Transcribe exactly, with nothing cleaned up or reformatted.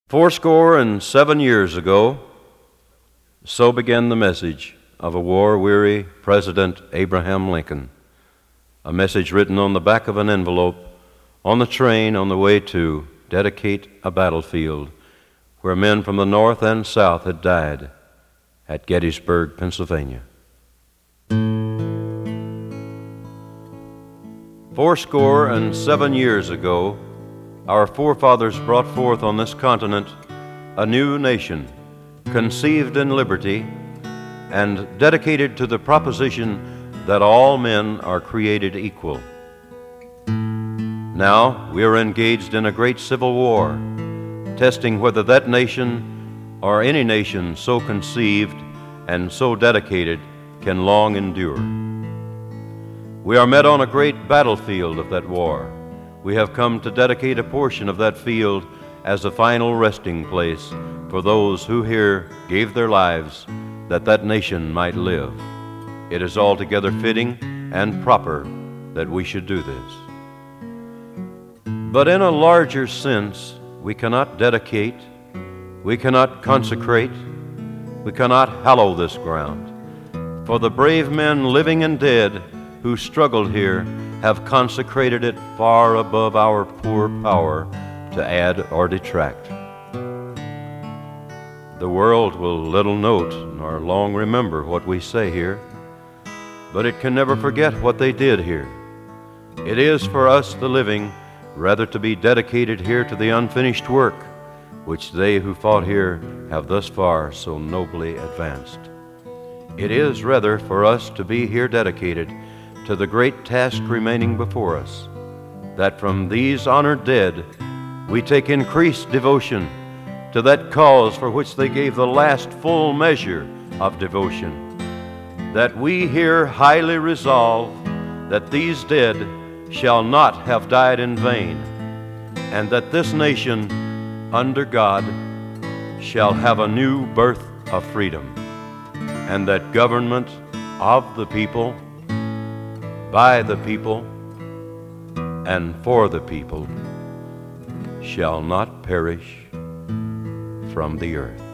Fourscore and seven years ago, so began the message of a war-weary President Abraham Lincoln, a message written on the back of an envelope on the train on the way to dedicate a battlefield where men from the North and South had died at Gettysburg, Pennsylvania. Fourscore and seven years ago, our forefathers brought forth on this continent a new nation, conceived in liberty and dedicated to the proposition that all men are created equal. Now we are engaged in a great civil war, testing whether that nation or any nation so conceived and so dedicated can long endure. We are met on a great battlefield of that war. We have come to dedicate a portion of that field as a final resting place for those who here gave their lives that that nation might live. It is altogether fitting and proper that we should do this. But in a larger sense, we cannot dedicate, we cannot consecrate, we cannot hallow this ground. For the brave men living and dead who struggled here have consecrated it far above our poor power to add or detract. The world will little note nor long remember what we say here, but it can never forget what they did here. It is for us, the living, rather to be dedicated here to the unfinished work which they who fought here have thus far so nobly advanced. It is rather for us to be here dedicated to the great task remaining before us, that from these honored dead we take increased devotion to that cause for which they gave the last full measure of devotion, that we here highly resolve that these dead shall not have died in vain, and that this nation under God shall have a new birth of freedom, and that government of the people, by the people, and for the people shall not perish from the earth.